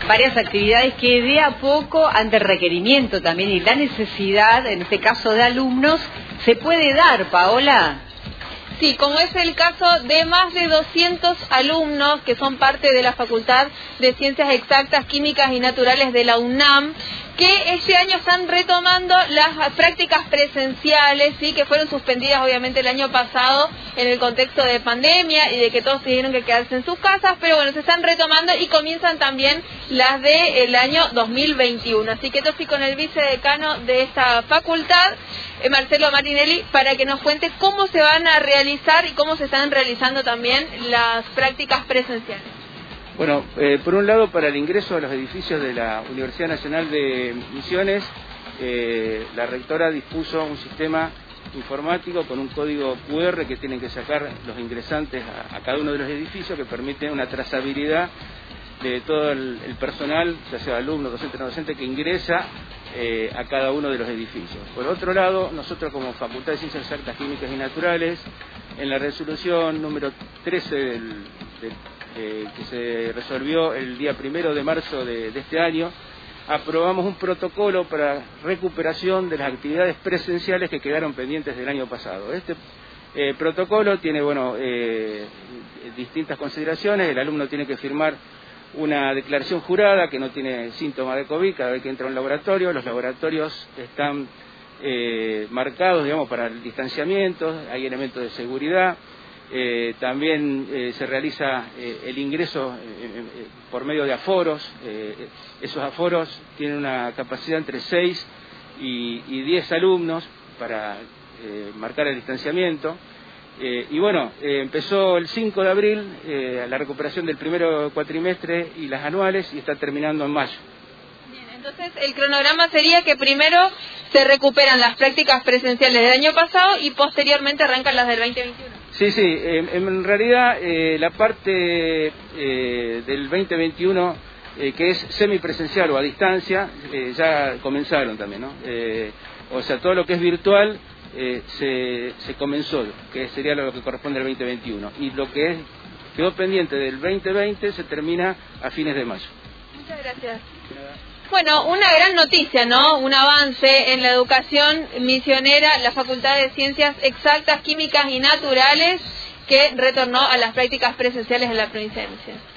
varias actividades que de a poco, ante el requerimiento también y la necesidad, en este caso de alumnos, se puede dar, Paola. Sí, como es el caso de más de 200 alumnos que son parte de la Facultad de Ciencias Exactas, Químicas y Naturales de la UNAM, que este año están retomando las prácticas presenciales, sí, que fueron suspendidas obviamente el año pasado en el contexto de pandemia y de que todos tuvieron que quedarse en sus casas, pero bueno, se están retomando y comienzan también las del año 2021. Así que esto sí con el vicedecano de esta facultad, Marcelo Marinelli, para que nos cuente cómo se van a realizar y cómo se están realizando también las prácticas presenciales. Bueno, por un lado, para el ingreso a los edificios de la Universidad Nacional de Misiones, la rectora dispuso un sistema informático con un código QR que tienen que sacar los ingresantes a cada uno de los edificios, que permite una trazabilidad de todo el personal, ya sea alumno, docente, no docente, que ingresa a cada uno de los edificios. Por otro lado, nosotros como Facultad de Ciencias Exactas, Químicas y Naturales, en la resolución número 13 que se resolvió el día 1 de marzo de este año, aprobamos un protocolo para recuperación de las actividades presenciales que quedaron pendientes del año pasado. Este protocolo tiene, distintas consideraciones. El alumno tiene que firmar una declaración jurada que no tiene síntomas de COVID cada vez que entra a un laboratorio. Los laboratorios están marcados, digamos, para el distanciamiento, hay elementos de seguridad. También se realiza el ingreso por medio de aforos. Esos aforos tienen una capacidad entre 6 y 10 alumnos para marcar el distanciamiento. Empezó el 5 de abril la recuperación del primer cuatrimestre y las anuales, y está terminando en mayo. Bien, entonces el cronograma sería que primero se recuperan las prácticas presenciales del año pasado y posteriormente arrancan las del 2021. Sí, en realidad la parte del 2021 que es semipresencial o a distancia ya comenzaron también, ¿no? O sea, todo lo que es virtual se comenzó, que sería lo que corresponde al 2021, y lo que quedó pendiente del 2020 se termina a fines de mayo. Muchas gracias. Bueno, una gran noticia, ¿no? Un avance en la educación misionera, la Facultad de Ciencias Exactas, Químicas y Naturales, que retornó a las prácticas presenciales en la provincia de Misiones.